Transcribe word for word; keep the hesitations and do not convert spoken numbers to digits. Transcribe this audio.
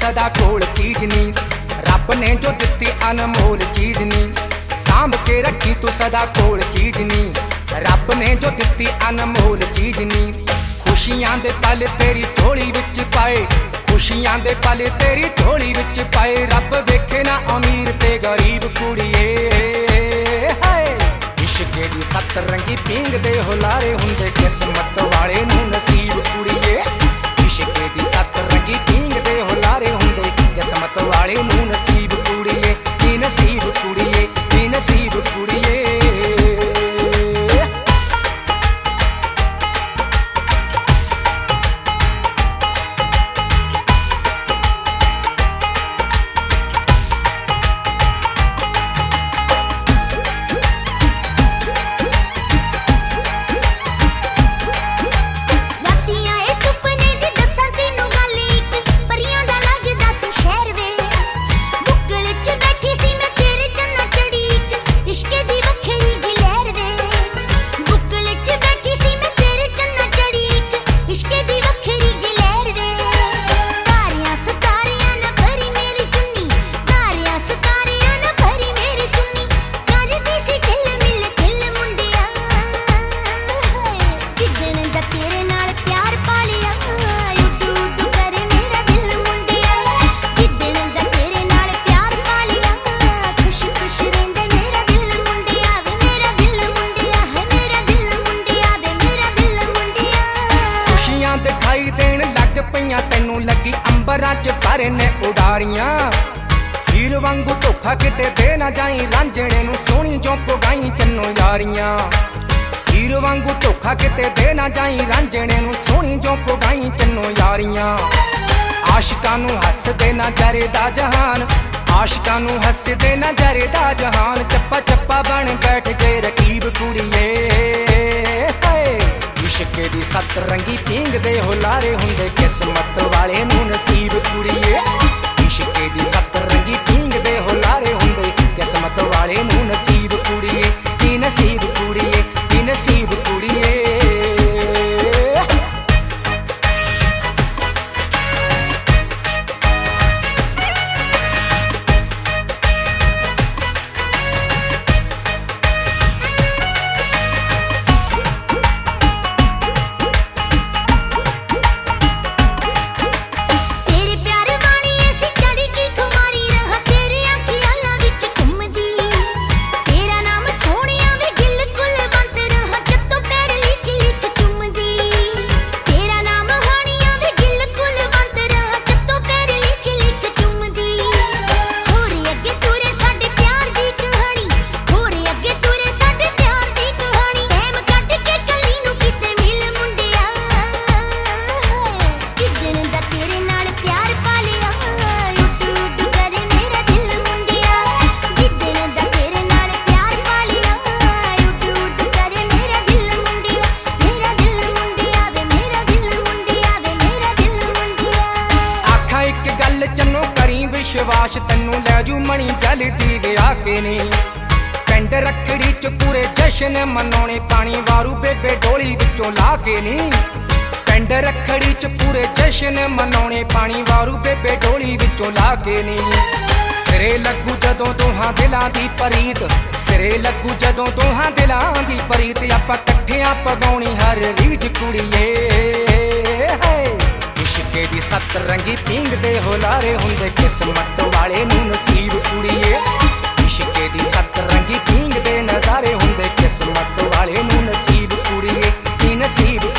सदा कोल चीज नी, रब ने जो दिती अनमोल चीज नी। सांभ के रखी तू सदा कोल चीज नी, रब ने जो दिती अनमोल चीज नी। खुशियां दे पल तेरी झोली विच पाए, खुशियां दे पल तेरी झोली विच पाए। रब वेखे ना अमीर ते गरीब कुड़िए, इश्के दी सत रंगी पींग दे हुलारे हुंदे किस्मत वाले नूं नसीब कुड़िए। इश्के दी सत रंगी पींग दे हुलारे हुंदे किस्मत वाले नूं नसीब कुड़िए। नी नसीब कुड़िए, नी नसीब कुड़िए। दिखाई देन लग पईयां तैनू लगी अंबरां च पर ने उडारियां। हीर वांगू धोखा किते दे ना जाई, रांझणे नू सोहणी जो पगाई चन्नो यारियां। हीर वांगू धोखा किते दे ना जाई, रांझणे नू सोहणी जो पगाई चन्नो यारियां। आशिकां नू हस दे ना जरे दा जहान, आशिकां नू हस दे ना जरे दा जहान। चप्पा चप्पा बन बैठ गए रकीब कुड़िए, इश्के दी सत रंगी पींग दे हुलारे हुंदे किस्मत वाले नूं नसीब कुड़िए। इश्के दी सत रंगी पींग दे हुलारे हुंदे किस्मत वाले नूं नसीब कुड़िए। नी नसीब कुड़िए, नी नसीब कुड़िए। चन्नो करी विश्वास तैनू लैजू मणी जलदी विआ के नी। पिंड रखड़ी च पूरे जश्न मनाउणे, पानी वारू बेबे डोली विचों ला के नी। पिंड रखड़ी च पूरे जश्न मनाउणे, पानी वारू बेबे डोली विचों ला के नी। सिरे लगू जदों दोहां दिलां दी परीत, सिरे लगू जदों दोहां दिलां दी परीत। आपां कट्ठियां पगाउणी हर रीझ कुड़िए, इश्के दी सत रंगी पींग दे हुलारे हुंदे किस्मत वाले नूं नसीब कुड़िए। इश्के दी सत रंगी पींग दे नज़ारे हुंदे किस्मत वाले नूं नसीब कुड़िए। नी नसीब